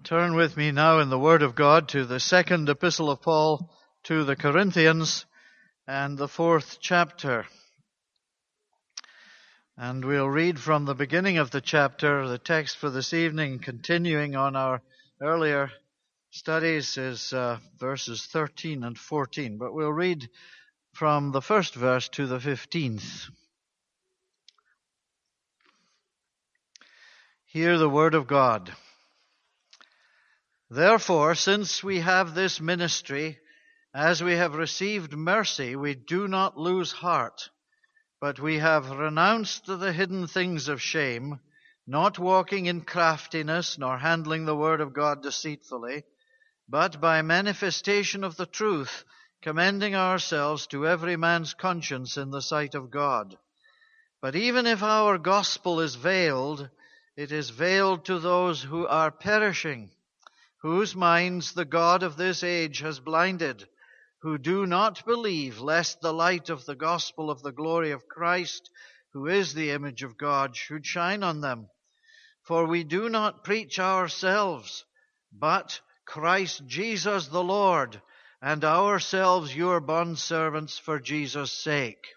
Turn with me now in the Word of God to the second epistle of Paul to the Corinthians and the 4th chapter. And we'll read from the beginning of the chapter. The text for this evening, continuing on our earlier studies, is verses 13 and 14. But we'll read from the first verse to the 15th. Hear the Word of God. Therefore, since we have this ministry, as we have received mercy, we do not lose heart, but we have renounced the hidden things of shame, not walking in craftiness, nor handling the word of God deceitfully, but by manifestation of the truth, commending ourselves to every man's conscience in the sight of God. But even if our gospel is veiled, it is veiled to those who are perishing, whose minds the God of this age has blinded, who do not believe, lest the light of the gospel of the glory of Christ, who is the image of God, should shine on them. For we do not preach ourselves, but Christ Jesus the Lord, and ourselves your bondservants for Jesus' sake.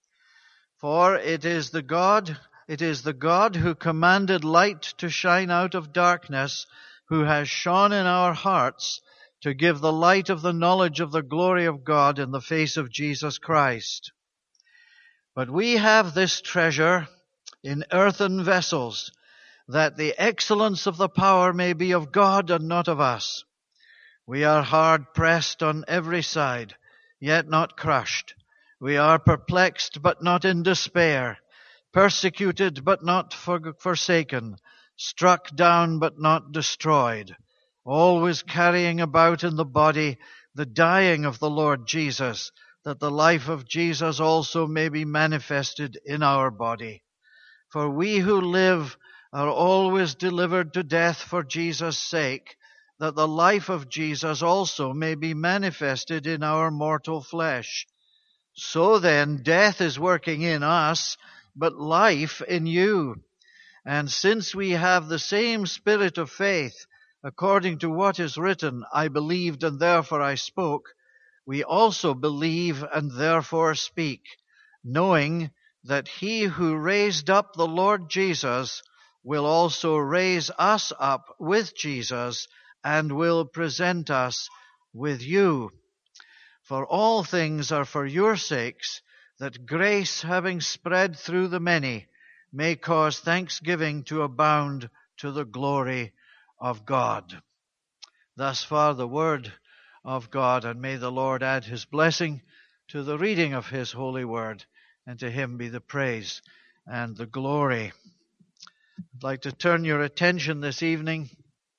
For it is the God who commanded light to shine out of darkness, who has shone in our hearts to give the light of the knowledge of the glory of God in the face of Jesus Christ. But we have this treasure in earthen vessels, that the excellence of the power may be of God and not of us. We are hard pressed on every side, yet not crushed. We are perplexed, but not in despair, persecuted, but not forsaken, struck down, but not destroyed, always carrying about in the body the dying of the Lord Jesus, that the life of Jesus also may be manifested in our body. For we who live are always delivered to death for Jesus' sake, that the life of Jesus also may be manifested in our mortal flesh. So then, death is working in us, but life in you. And since we have the same spirit of faith, according to what is written, I believed and therefore I spoke, we also believe and therefore speak, knowing that he who raised up the Lord Jesus will also raise us up with Jesus and will present us with you. For all things are for your sakes, that grace, having spread through the many, may cause thanksgiving to abound to the glory of God. Thus far the word of God, and may the Lord add his blessing to the reading of his holy word, and to him be the praise and the glory. I'd like to turn your attention this evening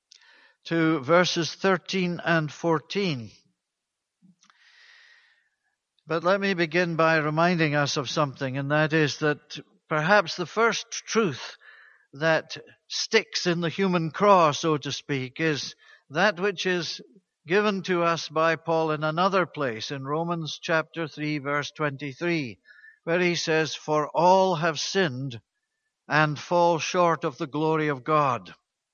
to verses 13 and 14. But let me begin by reminding us of something, and that is that perhaps the first truth that sticks in the human craw, so to speak, is that which is given to us by Paul in another place, in Romans chapter 3, verse 23, where he says, "For all have sinned and fall short of the glory of God."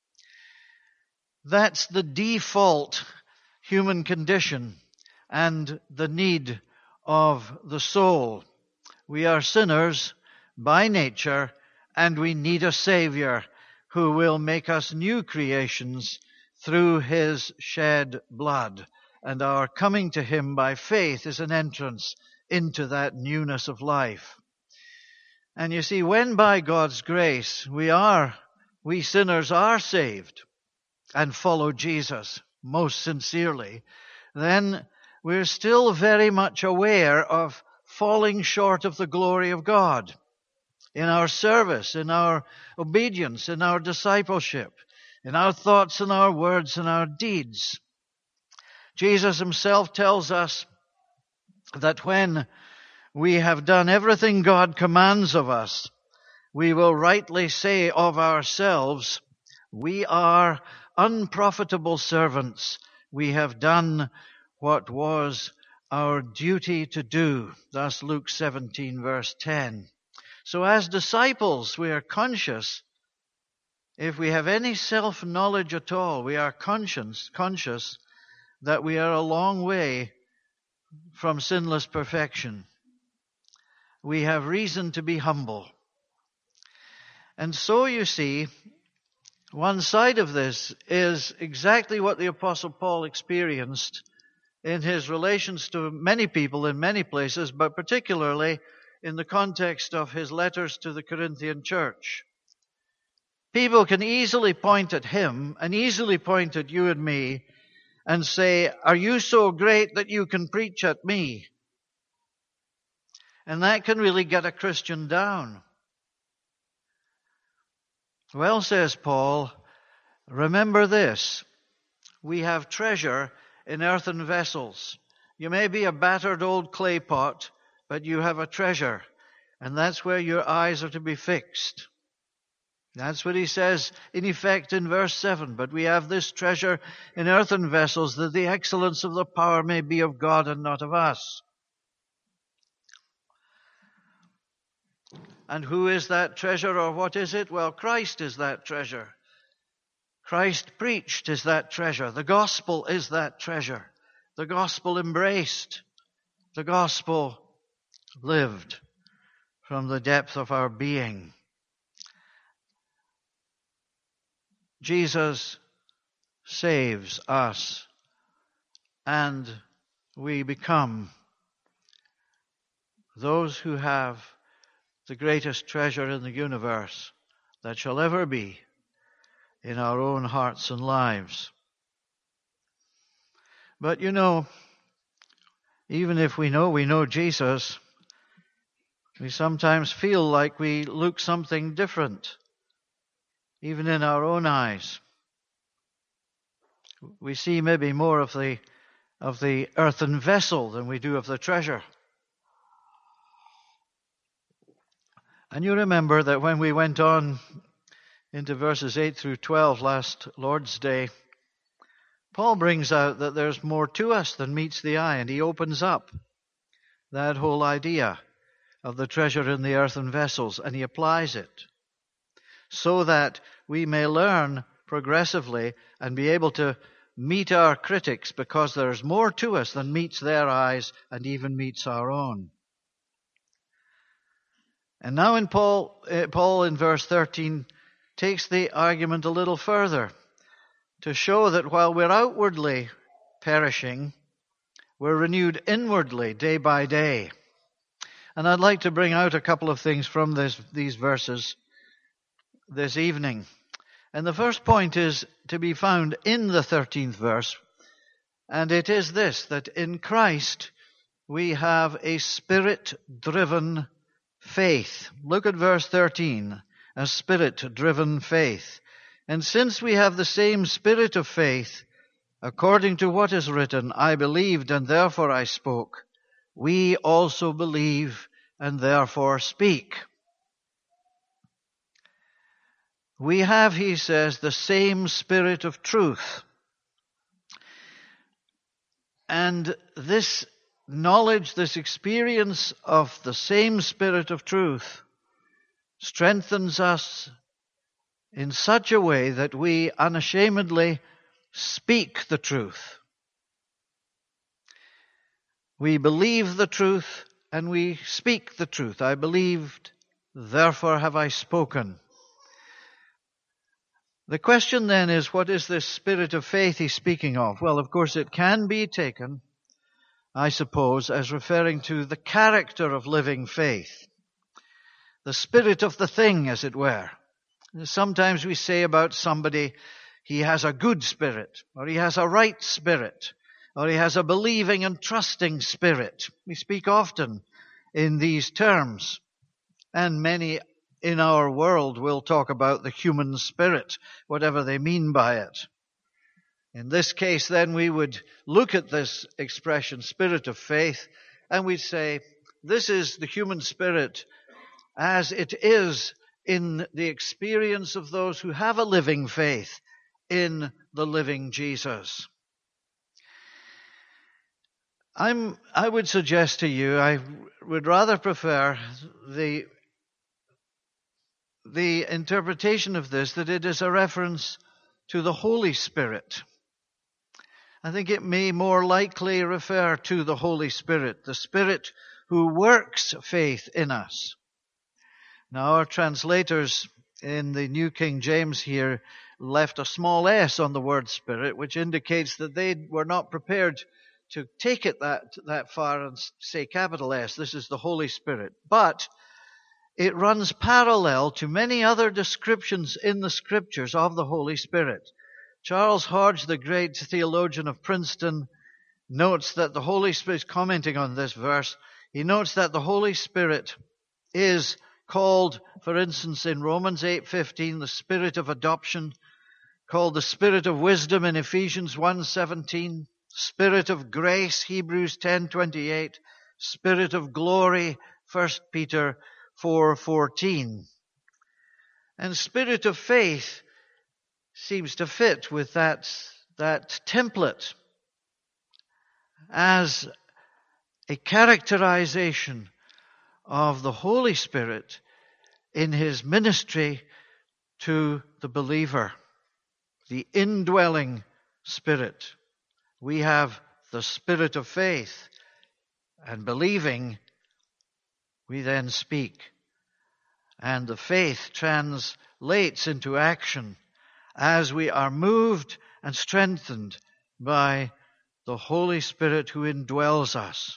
That's the default human condition and the need of the soul. We are sinners by nature, and we need a Savior who will make us new creations through his shed blood. And our coming to him by faith is an entrance into that newness of life. And you see, when by God's grace we sinners are saved and follow Jesus most sincerely, then we're still very much aware of falling short of the glory of God in our service, in our obedience, in our discipleship, in our thoughts and our words and our deeds. Jesus himself tells us that when we have done everything God commands of us, we will rightly say of ourselves, we are unprofitable servants. We have done what was our duty to do. Thus Luke 17, verse 10. So as disciples, we are conscious if we have any self-knowledge at all, we are conscious that we are a long way from sinless perfection. We have reason to be humble. And so you see, one side of this is exactly what the Apostle Paul experienced in his relations to many people in many places, but particularly in the context of his letters to the Corinthian church. People can easily point at him and easily point at you and me and say, "Are you so great that you can preach at me?" And that can really get a Christian down. Well, says Paul, remember this: we have treasure in earthen vessels. You may be a battered old clay pot, but you have a treasure, and that's where your eyes are to be fixed. That's what he says, in effect, in verse 7. But we have this treasure in earthen vessels, that the excellence of the power may be of God and not of us. And who is that treasure, or what is it? Well, Christ is that treasure. Christ preached is that treasure. The gospel is that treasure. The gospel embraced. The gospel lived from the depth of our being. Jesus saves us, and we become those who have the greatest treasure in the universe that shall ever be in our own hearts and lives. But you know, even if we know Jesus, we sometimes feel like we look something different, even in our own eyes. We see maybe more of the earthen vessel than we do of the treasure. And you remember that when we went on into verses 8 through 12 last Lord's Day, Paul brings out that there's more to us than meets the eye, and he opens up that whole idea of the treasure in the earthen vessels, and he applies it so that we may learn progressively and be able to meet our critics, because there's more to us than meets their eyes and even meets our own. And now in Paul in verse 13 takes the argument a little further to show that while we're outwardly perishing, we're renewed inwardly day by day. And I'd like to bring out a couple of things from these verses this evening. And the first point is to be found in the 13th verse, and it is this: that in Christ we have a Spirit-driven faith. Look at verse 13, a Spirit-driven faith. And since we have the same spirit of faith, according to what is written, I believed and therefore I spoke, we also believe and therefore speak. We have, he says, the same spirit of truth. And this knowledge, this experience of the same spirit of truth strengthens us in such a way that we unashamedly speak the truth. We believe the truth and we speak the truth. I believed, therefore have I spoken. The question then is, what is this spirit of faith he's speaking of? Well, of course, it can be taken, I suppose, as referring to the character of living faith. The spirit of the thing, as it were. Sometimes we say about somebody, he has a good spirit, or he has a right spirit, or he has a believing and trusting spirit. We speak often in these terms, and many in our world will talk about the human spirit, whatever they mean by it. In this case, then, we would look at this expression, spirit of faith, and we'd say, this is the human spirit as it is in the experience of those who have a living faith in the living Jesus. I would suggest to you, I would rather prefer the the interpretation of this that it is a reference to the Holy Spirit. I think it may more likely refer to the Holy Spirit, the Spirit who works faith in us. Now, our translators in the New King James here left a small s on the word Spirit, which indicates that they were not prepared to take it that far and say capital S. This is the Holy Spirit. But it runs parallel to many other descriptions in the Scriptures of the Holy Spirit. Charles Hodge, the great theologian of Princeton, notes that the Holy Spirit, commenting on this verse, he notes that the Holy Spirit is called, for instance, in Romans 8:15, the Spirit of adoption, called the Spirit of wisdom in Ephesians 1:17, Spirit of grace, Hebrews 10:28, Spirit of glory, 1 Peter 4:14. And Spirit of faith seems to fit with that template as a characterization of the Holy Spirit in his ministry to the believer, the indwelling Spirit. We have the Spirit of faith, and believing, we then speak. And the faith translates into action as we are moved and strengthened by the Holy Spirit who indwells us.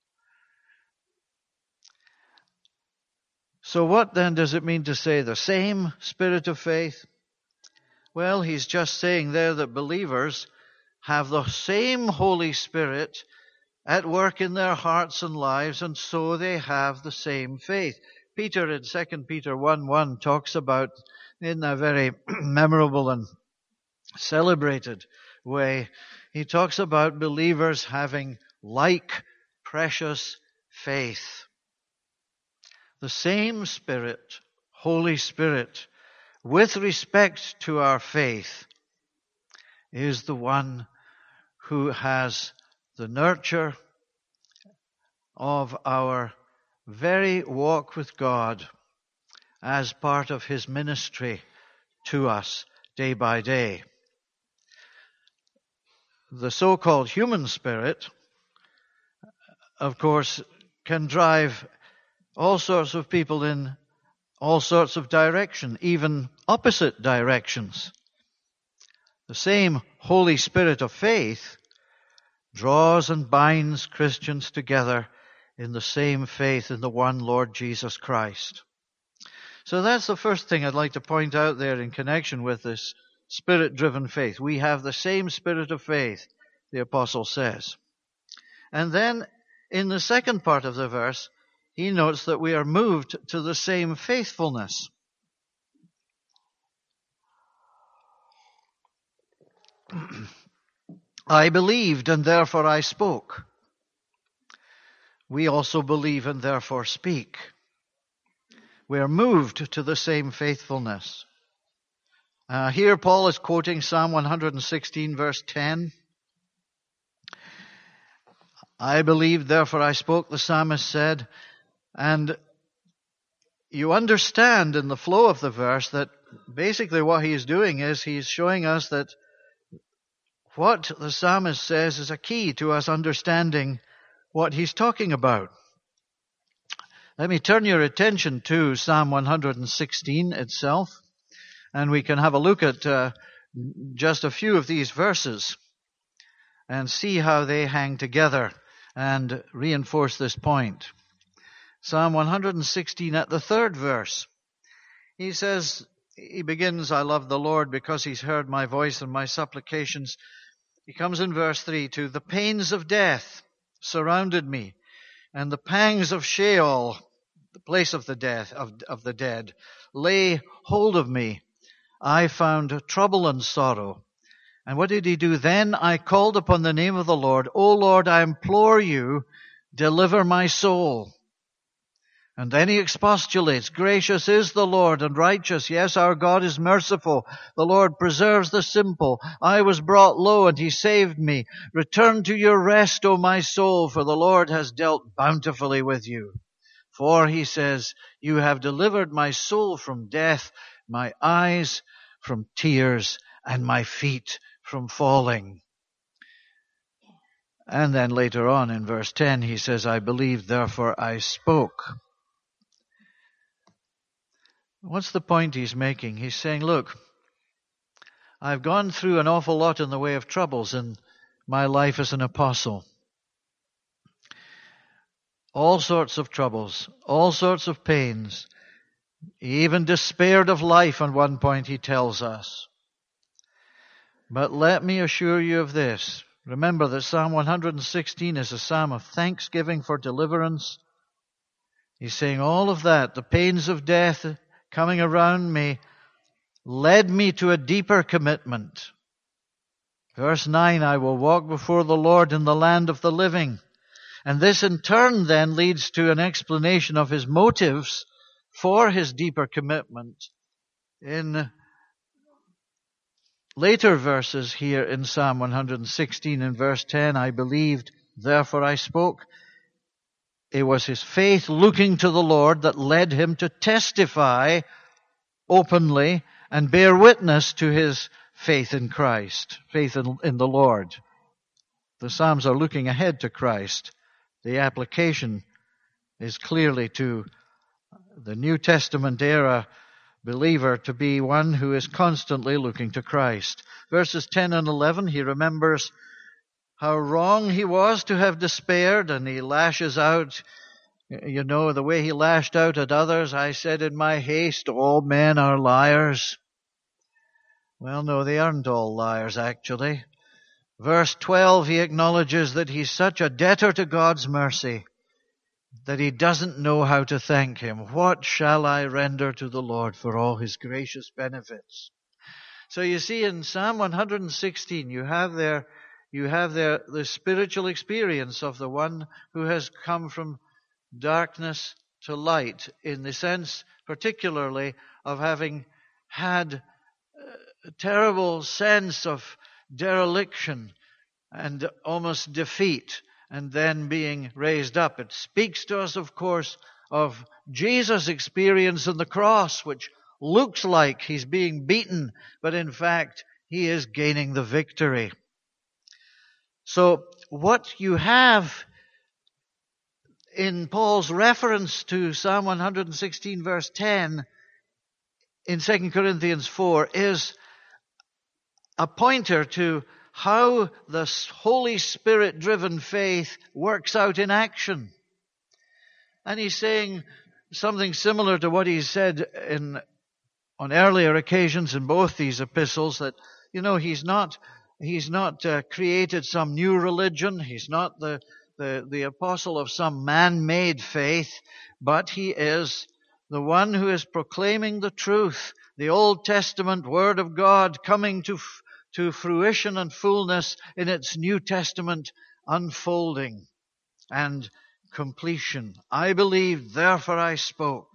So what then does it mean to say the same Spirit of faith? Well, he's just saying there that believers have the same Holy Spirit at work in their hearts and lives, and so they have the same faith. Peter in 2 Peter 1:1 talks about, in a very memorable and celebrated way, he talks about believers having like precious faith. The same Spirit, Holy Spirit, with respect to our faith, is the one who has the nurture of our very walk with God as part of his ministry to us day by day. The so-called human spirit, of course, can drive all sorts of people in all sorts of direction, even opposite directions. The same Holy Spirit of faith draws and binds Christians together in the same faith in the one Lord Jesus Christ. So that's the first thing I'd like to point out there in connection with this Spirit-driven faith. We have the same Spirit of faith, the apostle says. And then in the second part of the verse, he notes that we are moved to the same faithfulness. I believed and therefore I spoke. We also believe and therefore speak. We are moved to the same faithfulness. Here Paul is quoting Psalm 116 verse 10. I believed, therefore I spoke, the psalmist said. And you understand in the flow of the verse that basically what he is doing is he's showing us that what the psalmist says is a key to us understanding what he's talking about. Let me turn your attention to Psalm 116 itself, and we can have a look at just a few of these verses and see how they hang together and reinforce this point. Psalm 116 at the third verse. He says, he begins, I love the Lord because he's heard my voice and my supplications. He comes in verse 3, to the pains of death surrounded me, and the pangs of Sheol, the place of the death of the dead, lay hold of me. I found trouble and sorrow. And what did he do? Then I called upon the name of the Lord. O Lord, I implore you, deliver my soul. And then he expostulates, gracious is the Lord and righteous. Yes, our God is merciful. The Lord preserves the simple. I was brought low and he saved me. Return to your rest, O my soul, for the Lord has dealt bountifully with you. For, he says, you have delivered my soul from death, my eyes from tears, and my feet from falling. And then later on in verse 10, he says, I believed, therefore I spoke. What's the point he's making? He's saying, look, I've gone through an awful lot in the way of troubles in my life as an apostle. All sorts of troubles, all sorts of pains. He even despaired of life at one point, he tells us. But let me assure you of this. Remember that Psalm 116 is a psalm of thanksgiving for deliverance. He's saying all of that, the pains of death coming around me, led me to a deeper commitment. Verse 9, I will walk before the Lord in the land of the living. And this in turn then leads to an explanation of his motives for his deeper commitment in later verses here in Psalm 116 in verse 10. I believed, therefore I spoke. It was his faith looking to the Lord that led him to testify openly and bear witness to his faith in Christ, faith in the Lord. The Psalms are looking ahead to Christ. The application is clearly to the New Testament era believer to be one who is constantly looking to Christ. Verses 10 and 11, he remembers how wrong he was to have despaired, and he lashes out, you know, the way he lashed out at others. I said in my haste, all men are liars. Well, no, they aren't all liars, actually. Verse 12, he acknowledges that he's such a debtor to God's mercy that he doesn't know how to thank him. What shall I render to the Lord for all his gracious benefits? So you see, in Psalm 116, you have there the spiritual experience of the one who has come from darkness to light, in the sense particularly of having had a terrible sense of dereliction and almost defeat, and then being raised up. It speaks to us, of course, of Jesus' experience on the cross, which looks like he's being beaten, but in fact, he is gaining the victory. So what you have in Paul's reference to Psalm 116 verse 10 in 2 Corinthians 4 is a pointer to how the Holy Spirit-driven faith works out in action. And he's saying something similar to what he said on earlier occasions in both these epistles, that, you know, he's not created some new religion. He's not the apostle of some man-made faith, but he is the one who is proclaiming the truth, the Old Testament Word of God coming to fruition and fullness in its New Testament unfolding and completion. I believed, therefore I spoke.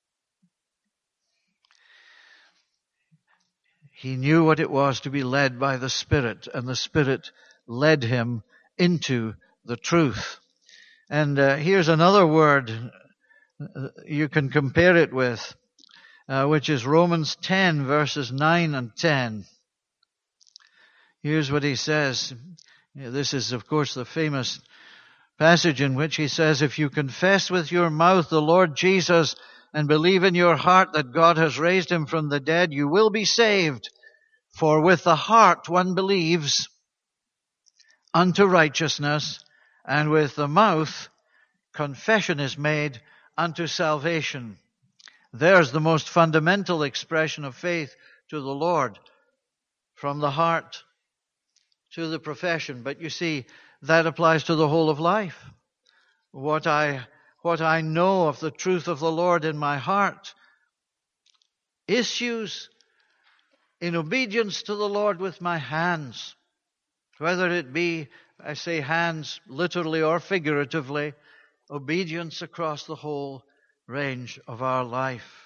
He knew what it was to be led by the Spirit, and the Spirit led him into the truth. And here's another word you can compare it with, which is Romans 10, verses 9 and 10. Here's what he says. This is, of course, the famous passage in which he says, if you confess with your mouth the Lord Jesus and believe in your heart that God has raised him from the dead, you will be saved. For with the heart one believes unto righteousness, and with the mouth confession is made unto salvation. There's the most fundamental expression of faith to the Lord, from the heart to the profession. But you see, that applies to the whole of life. What I know of the truth of the Lord in my heart issues in obedience to the Lord with my hands, whether it be, I say hands literally or figuratively, obedience across the whole range of our life.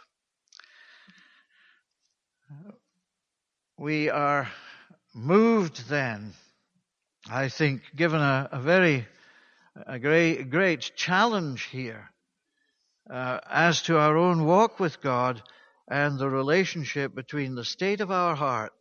We are moved then, I think, given a great challenge here, as to our own walk with God and the relationship between the state of our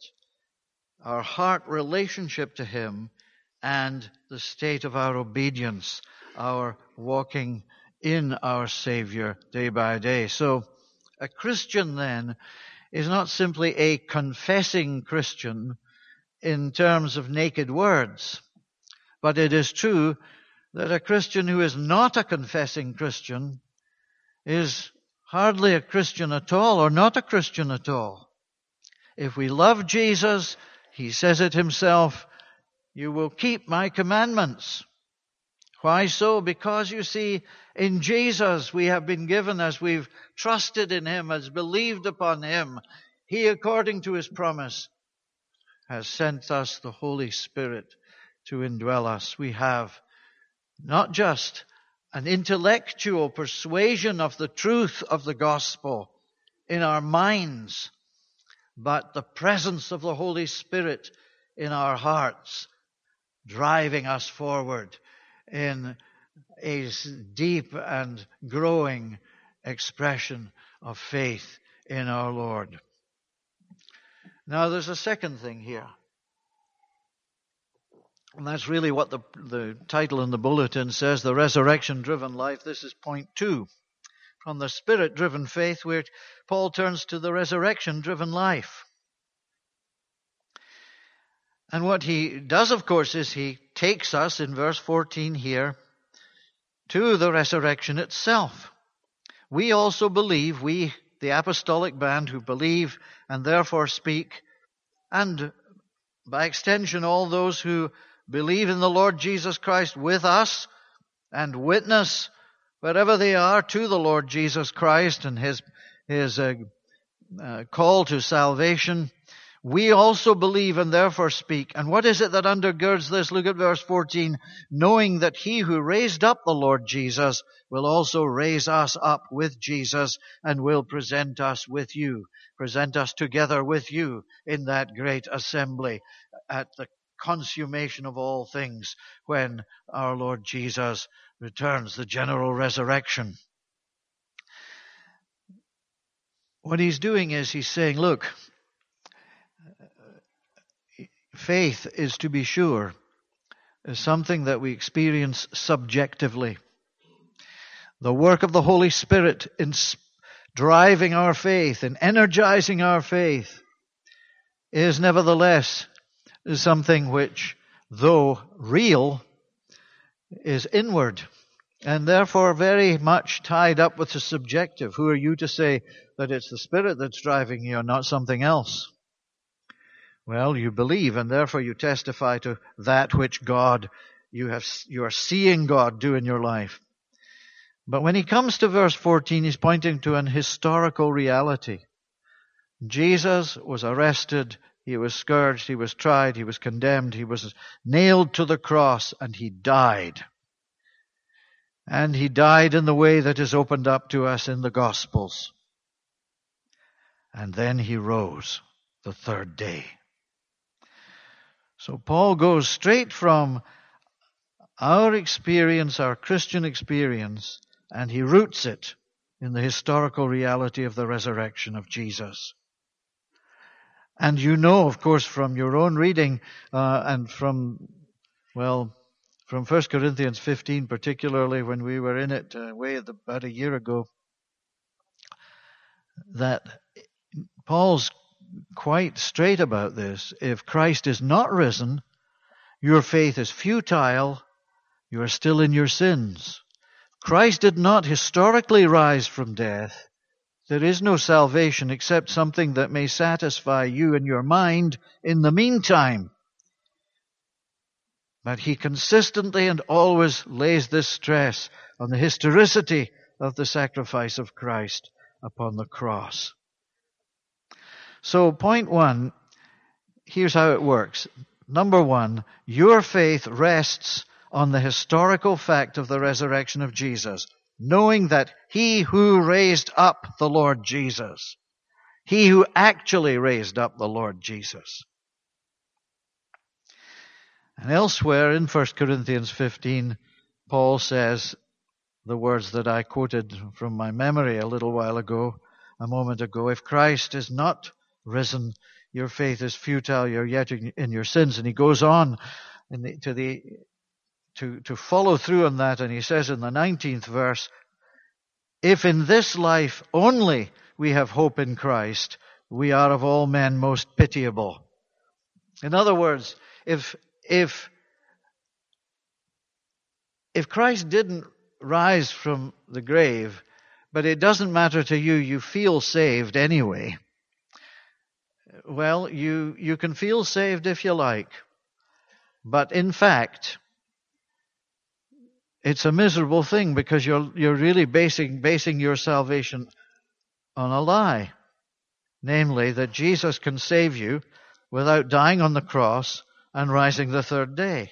heart relationship to Him, and the state of our obedience, our walking in our Savior day by day. So a Christian then is not simply a confessing Christian in terms of naked words, but it is true that a Christian who is not a confessing Christian is hardly a Christian at all, or not a Christian at all. If we love Jesus, He says it Himself, you will keep my commandments. Why so? Because you see, in Jesus we have been given, as we've trusted in Him, as believed upon Him, He, according to His promise, has sent us the Holy Spirit to indwell us. We have not just an intellectual persuasion of the truth of the gospel in our minds, but the presence of the Holy Spirit in our hearts, driving us forward in a deep and growing expression of faith in our Lord. Now there's a second thing here. And that's really what the title in the bulletin says, the resurrection-driven life. This is point 2. From the Spirit-driven faith, where Paul turns to the resurrection-driven life. And what he does, of course, is he takes us, in verse 14 here, to the resurrection itself. We also believe, we, the apostolic band who believe and therefore speak, and by extension all those who believe in the Lord Jesus Christ with us and witness wherever they are to the Lord Jesus Christ and His call to salvation. We also believe and therefore speak. And what is it that undergirds this? Look at verse 14. Knowing that He who raised up the Lord Jesus will also raise us up with Jesus and will present us together with you in that great assembly at the consummation of all things when our Lord Jesus returns, the general resurrection. What he's doing is he's saying, look, faith is, to be sure, is something that we experience subjectively. The work of the Holy Spirit in driving our faith and energizing our faith is nevertheless something which, though real, is inward and therefore very much tied up with the subjective. Who are you to say that it's the Spirit that's driving you and not something else? Well, you believe, and therefore you testify to that which God, you are seeing God do in your life. But when he comes to verse 14, he's pointing to an historical reality. Jesus was arrested, he was scourged, he was tried, he was condemned, he was nailed to the cross, and he died. And he died in the way that is opened up to us in the Gospels. And then he rose the third day. So Paul goes straight from our experience, our Christian experience, and he roots it in the historical reality of the resurrection of Jesus. And you know, of course, from your own reading and from 1 Corinthians 15, particularly when we were in it about a year ago, that Paul's quite straight about this. If Christ is not risen, your faith is futile, you are still in your sins. Christ did not historically rise from death. There is no salvation except something that may satisfy you and your mind in the meantime. But he consistently and always lays this stress on the historicity of the sacrifice of Christ upon the cross. So point 1, here's how it works. Number 1, your faith rests on the historical fact of the resurrection of Jesus, knowing that he who raised up the Lord Jesus, he who actually raised up the Lord Jesus. And elsewhere in 1 Corinthians 15, Paul says, the words that I quoted from my memory a moment ago. If Christ is not risen, your faith is futile, you're yet in your sins. And he goes on to follow through on that, and he says in the 19th verse, if in this life only we have hope in Christ, we are of all men most pitiable. In other words, if Christ didn't rise from the grave, but it doesn't matter to you, you feel saved anyway, well, you can feel saved if you like. But in fact, it's a miserable thing, because you're really basing your salvation on a lie. Namely, that Jesus can save you without dying on the cross and rising the third day.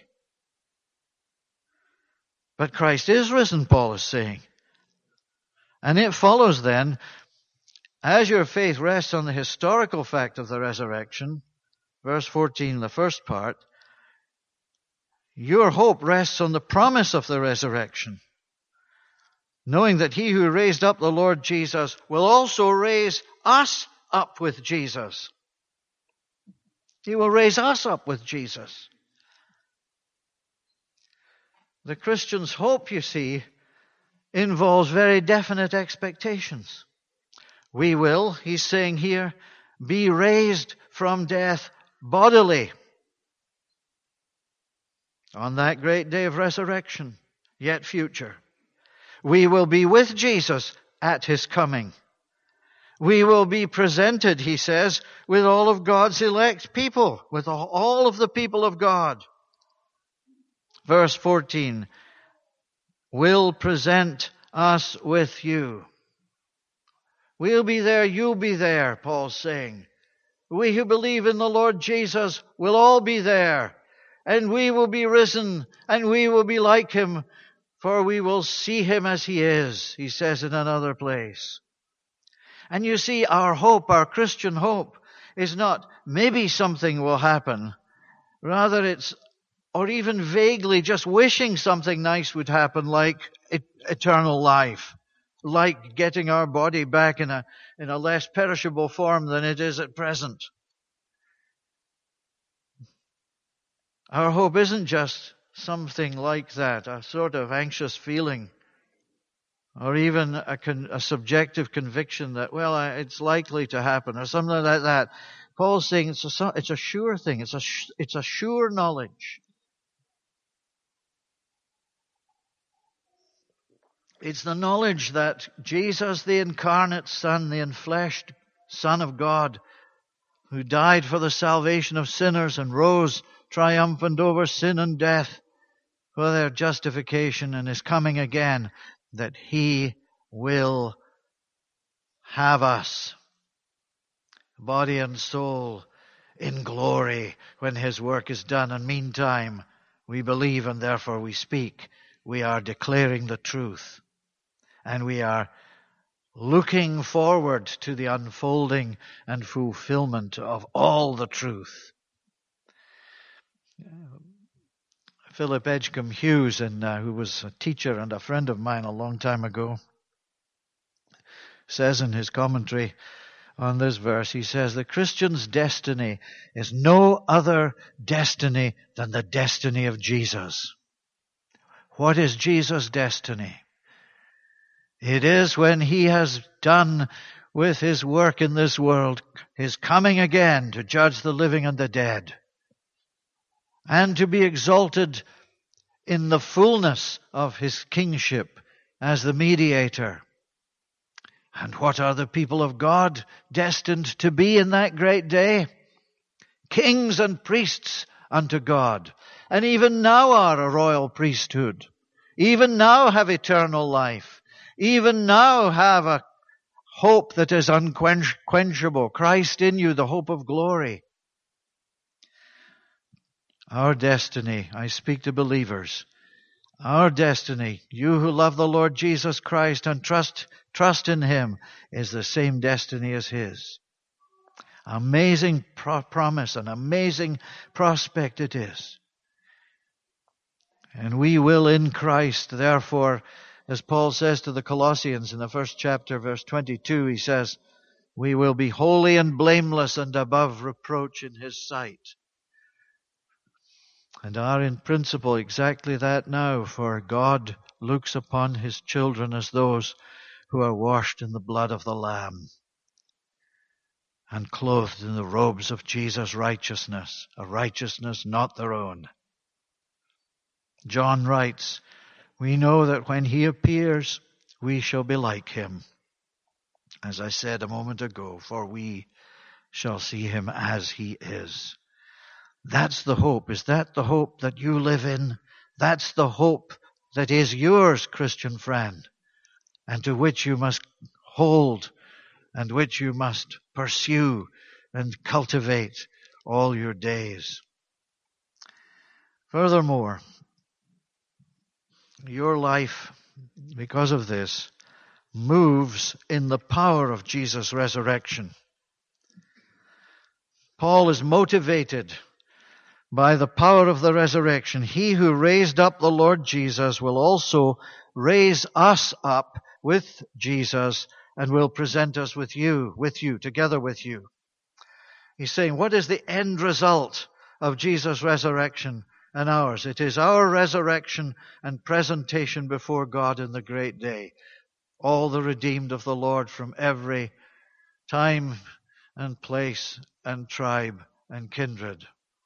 But Christ is risen, Paul is saying. And it follows then, as your faith rests on the historical fact of the resurrection, verse 14, the first part, your hope rests on the promise of the resurrection, knowing that he who raised up the Lord Jesus will also raise us up with Jesus. He will raise us up with Jesus. The Christian's hope, you see, involves very definite expectations. We will, he's saying here, be raised from death bodily on that great day of resurrection, yet future. We will be with Jesus at his coming. We will be presented, he says, with all of God's elect people, with all of the people of God. Verse 14, will present us with you. We'll be there, you'll be there, Paul's saying. We who believe in the Lord Jesus will all be there, and we will be risen, and we will be like him, for we will see him as he is, he says in another place. And you see, our hope, our Christian hope, is not maybe something will happen. Rather, it's, or even vaguely just wishing something nice would happen, like eternal life, like getting our body back in a less perishable form than it is at present. Our hope isn't just something like that, a sort of anxious feeling, or even a subjective conviction that, well, it's likely to happen, or something like that. Paul's saying it's a sure thing. It's a sure knowledge. It's the knowledge that Jesus, the incarnate Son, the enfleshed Son of God, who died for the salvation of sinners and rose triumphant over sin and death for their justification and is coming again, that he will have us, body and soul, in glory when his work is done. And meantime, we believe and therefore we speak. We are declaring the truth. And we are looking forward to the unfolding and fulfillment of all the truth. Philip Edgecombe Hughes, who was a teacher and a friend of mine a long time ago, says in his commentary on this verse, he says, the Christian's destiny is no other destiny than the destiny of Jesus. What is Jesus' destiny? It is when he has done with his work in this world, his coming again to judge the living and the dead, and to be exalted in the fullness of his kingship as the mediator. And what are the people of God destined to be in that great day? Kings and priests unto God. And even now are a royal priesthood. Even now have eternal life. Even now have a hope that is unquenchable. Christ in you, the hope of glory. Our destiny, I speak to believers, our destiny, you who love the Lord Jesus Christ and trust in him, is the same destiny as his. Amazing promise, an amazing prospect it is. And we will in Christ, therefore, as Paul says to the Colossians in the first chapter, verse 22, he says, we will be holy and blameless and above reproach in his sight. And are in principle exactly that now, for God looks upon his children as those who are washed in the blood of the Lamb and clothed in the robes of Jesus' righteousness, a righteousness not their own. John writes, we know that when he appears, we shall be like him. As I said a moment ago, for we shall see him as he is. That's the hope. Is that the hope that you live in? That's the hope that is yours, Christian friend, and to which you must hold and which you must pursue and cultivate all your days. Furthermore, your life, because of this, moves in the power of Jesus' resurrection. Paul is motivated by the power of the resurrection. He who raised up the Lord Jesus will also raise us up with Jesus and will present us with you, together with you. He's saying, what is the end result of Jesus' resurrection and ours? It is our resurrection and presentation before God in the great day. All the redeemed of the Lord from every time and place and tribe and kindred.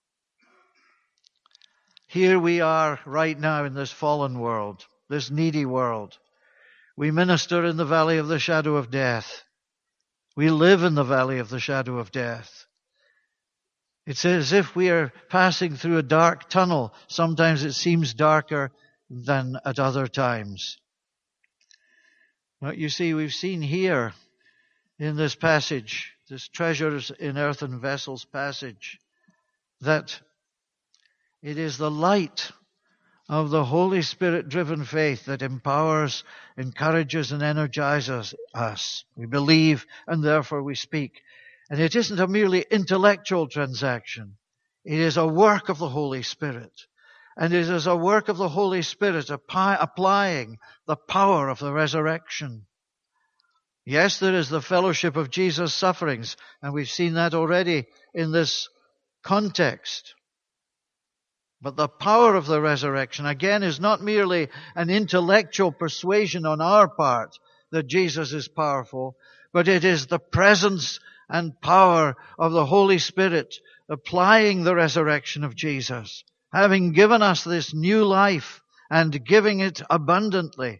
Here we are right now in this fallen world, this needy world. We minister in the valley of the shadow of death. We live in the valley of the shadow of death. It's as if we are passing through a dark tunnel. Sometimes it seems darker than at other times. But you see, we've seen here in this passage, this treasures in earthen vessels passage, that it is the light of the Holy Spirit-driven faith that empowers, encourages, and energizes us. We believe, and therefore we speak. And it isn't a merely intellectual transaction. It is a work of the Holy Spirit. And it is a work of the Holy Spirit applying the power of the resurrection. Yes, there is the fellowship of Jesus' sufferings, and we've seen that already in this context. But the power of the resurrection, again, is not merely an intellectual persuasion on our part that Jesus is powerful, but it is the presence and power of the Holy Spirit applying the resurrection of Jesus, having given us this new life and giving it abundantly,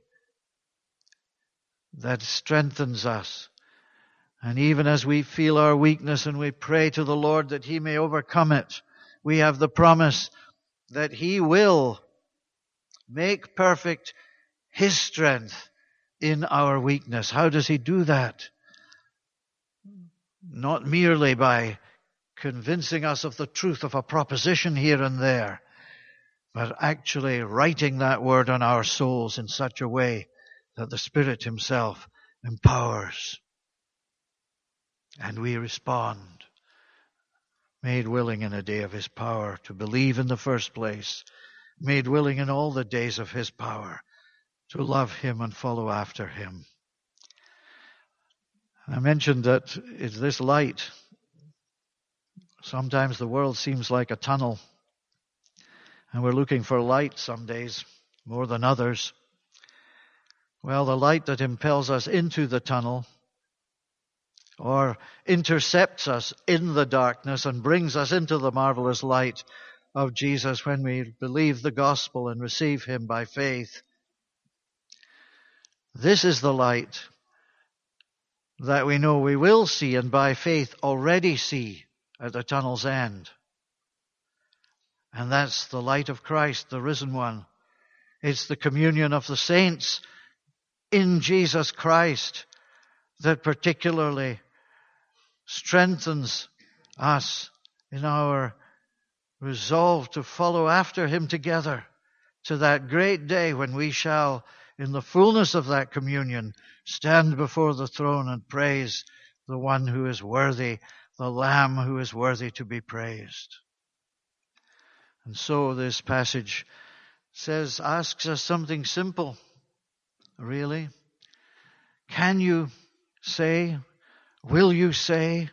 that strengthens us. And even as we feel our weakness and we pray to the Lord that He may overcome it, we have the promise that He will make perfect His strength in our weakness. How does He do that? Not merely by convincing us of the truth of a proposition here and there, but actually writing that word on our souls in such a way that the Spirit Himself empowers. And we respond, made willing in a day of His power to believe in the first place, made willing in all the days of His power to love Him and follow after Him. I mentioned that it's this light. Sometimes the world seems like a tunnel, and we're looking for light some days more than others. Well, the light that impels us into the tunnel or intercepts us in the darkness and brings us into the marvelous light of Jesus when we believe the gospel and receive Him by faith. This is the light that we know we will see and by faith already see at the tunnel's end. And that's the light of Christ, the risen one. It's the communion of the saints in Jesus Christ that particularly strengthens us in our resolve to follow after Him together to that great day when we shall, in the fullness of that communion, stand before the throne and praise the one who is worthy, the Lamb who is worthy to be praised. And so this passage asks us something simple. Really? Can you say, will you say,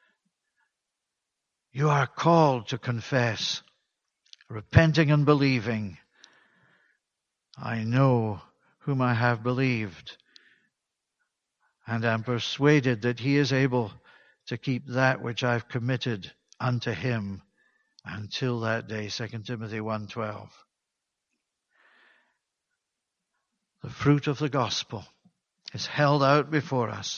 you are called to confess, repenting and believing, I know whom I have believed, and am persuaded that he is able to keep that which I've committed unto him until that day. 2 Timothy 1:12. The fruit of the gospel is held out before us.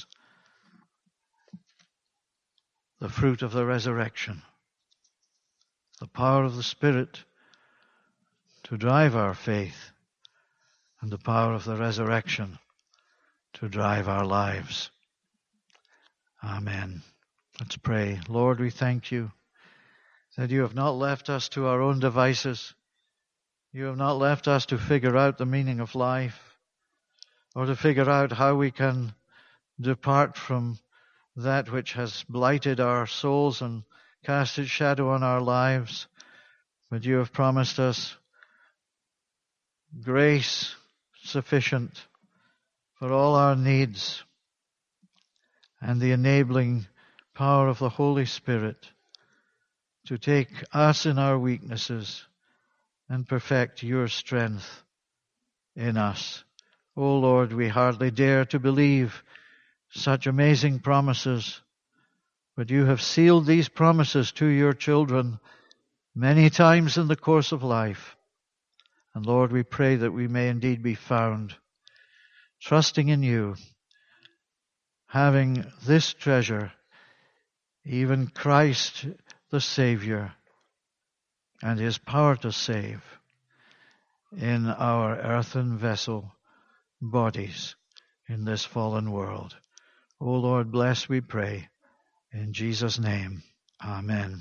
The fruit of the resurrection. The power of the Spirit to drive our faith, and the power of the resurrection to drive our lives. Amen. Let's pray. Lord, we thank you that you have not left us to our own devices. You have not left us to figure out the meaning of life, or to figure out how we can depart from that which has blighted our souls and cast its shadow on our lives. But you have promised us grace sufficient for all our needs, and the enabling power of the Holy Spirit to take us in our weaknesses and perfect your strength in us. Oh Lord, we hardly dare to believe such amazing promises, but you have sealed these promises to your children many times in the course of life. And Lord, we pray that we may indeed be found trusting in you, having this treasure, even Christ the Savior and his power to save, in our earthen vessel bodies in this fallen world. O Lord, bless, we pray. In Jesus' name, amen.